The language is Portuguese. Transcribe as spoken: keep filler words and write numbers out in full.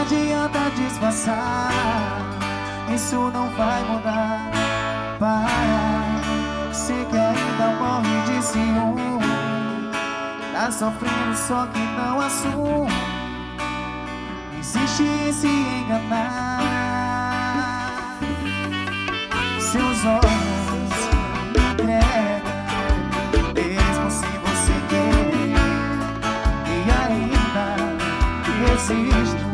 adianta disfarçar, isso não vai mudar. Para, sei que ainda morre de ciúme, tá sofrendo só que não assume. Insiste em se enganar, seus olhos me entregam, mesmo sem você querer, e ainda resiste.